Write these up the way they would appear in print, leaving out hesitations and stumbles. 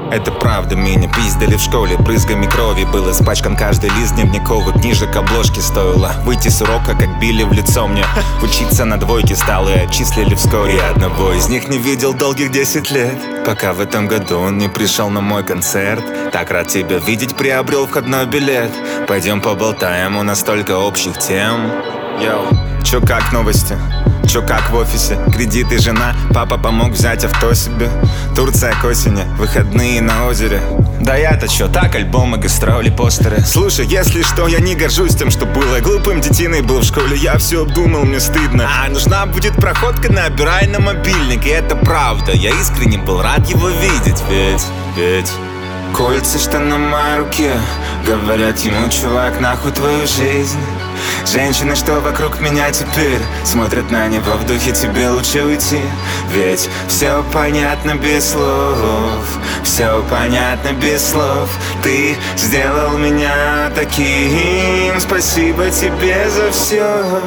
Это правда, меня пиздили в школе брызгами крови. Был испачкан каждый лист дневниковых книжек. Обложки стоило выйти с урока, как били в лицо мне. Учиться на двойке стал и отчислили вскоре. Я одного из них не видел долгих 10 лет, пока в этом году он не пришел на мой концерт. Так рад тебя видеть, приобрел входной билет. Пойдем поболтаем, у нас столько общих тем. Йоу, чё как новости? Чё как в офисе? Кредиты, жена, папа помог взять авто себе. Турция к осени, выходные на озере. Да я-то чё, так, альбомы, гастроли, постеры. Слушай, если что, я не горжусь тем, что было. Глупым детиной был в школе, я все обдумал, мне стыдно. Нужна будет проходка, набирай на мобильник. И это правда, я искренне был рад его видеть. Ведь кольца, что на моей руке, говорят ему: чувак, нахуй твою жизнь. Женщины, что вокруг меня теперь, смотрят на него в духе: тебе лучше уйти. Ведь все понятно без слов, все понятно без слов. Ты сделал меня таким, спасибо тебе за все.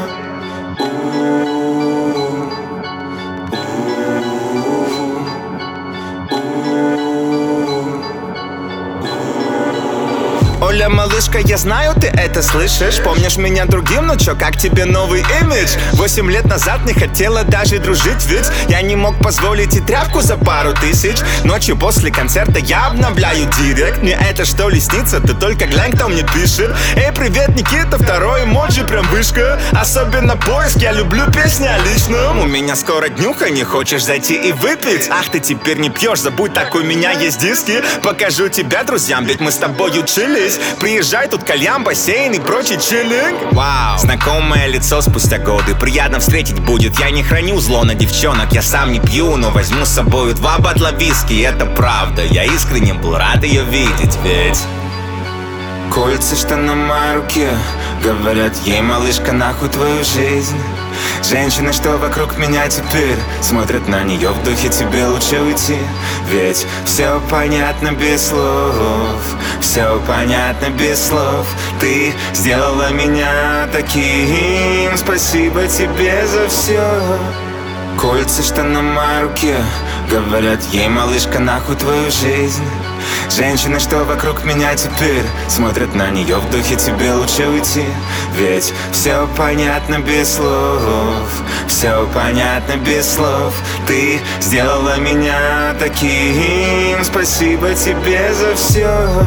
Оля, малышка, я знаю, ты это слышишь. Помнишь меня другим, ну чё, как тебе новый имидж? 8 лет назад не хотела даже дружить, ведь я не мог позволить и тряпку за пару тысяч. Ночью после концерта я обновляю директ. Мне это что ли снится? Ты только глянь, кто мне пишет. Эй, привет, Никита, второй эмоджи прям вышка. Особенно поиск, я люблю песни о личном. У меня скоро днюха, не хочешь зайти и выпить? Ах, ты теперь не пьешь, забудь, так у меня есть диски. Покажу тебя друзьям, ведь мы с тобой учились. Приезжай, тут кальян, бассейн и прочий чиллинг. Вау, знакомое лицо спустя годы, приятно встретить будет. Я не храню зло на девчонок, я сам не пью, но возьму с собой 2 батла виски. Это правда, я искренне был рад ее видеть, ведь кольца, что на моей руке, говорят ей: малышка, нахуй твою жизнь. Женщины, что вокруг меня теперь, смотрят на нее в духе: тебе лучше уйти. Ведь все понятно без слов, все понятно без слов. Ты сделала меня таким, спасибо тебе за все. Кольца, что на моей руке, говорят ей: малышка, нахуй твою жизнь. Женщины, что вокруг меня теперь, смотрят на нее в духе: тебе лучше уйти. Ведь все понятно без слов, все понятно без слов. Ты сделала меня таким, спасибо тебе за все.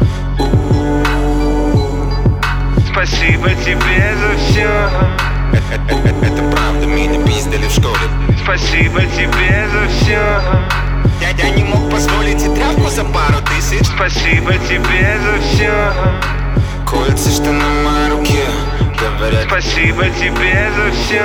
Спасибо тебе за все. Это правда, меня пиздили в школе. Спасибо тебе за все. Я не мог позволить и тряпку за пару тысяч. Спасибо тебе за все. Кольца, что на моей руке, говорят: спасибо тебе за все.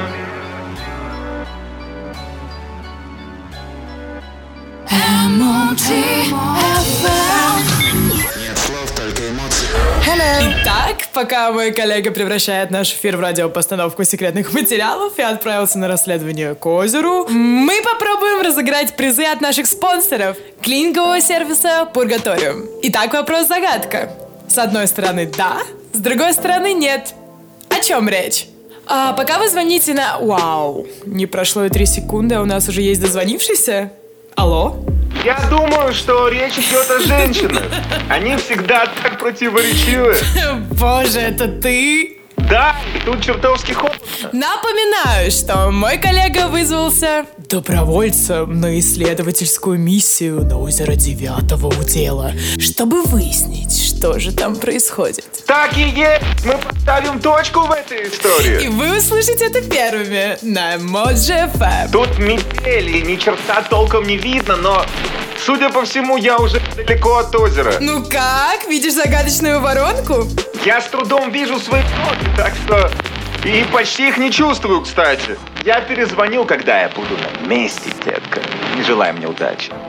Нет слов, только эмоции. Итак, пока мой коллега превращает наш эфир в радиопостановку секретных материалов и отправился на расследование к озеру, мы попробуем разыграть призы от наших спонсоров клинингового сервиса Purgatorium. Итак, вопрос-загадка. С одной стороны да, с другой стороны нет. О чем речь? Пока вы звоните на... Вау, не прошло и 3 секунды, а у нас уже есть дозвонившийся. Алло? Я думаю, что речь идет о женщинах. Они всегда так противоречивы. Боже, это ты? Да, и тут чертовски холодно. Напоминаю, что мой коллега вызвался добровольцем на исследовательскую миссию на озеро 9-го удела, чтобы выяснить, что же там происходит. Так и есть! Мы поставим точку в этой истории. И вы услышите это первыми на Emoji FM. Тут метель, и ни черта толком не видно, но, судя по всему, я уже далеко от озера. Ну как? Видишь загадочную воронку? Я с трудом вижу свои ноги, так что... И почти их не чувствую, кстати. Я перезвоню, когда я буду на месте, детка. Не желай мне удачи.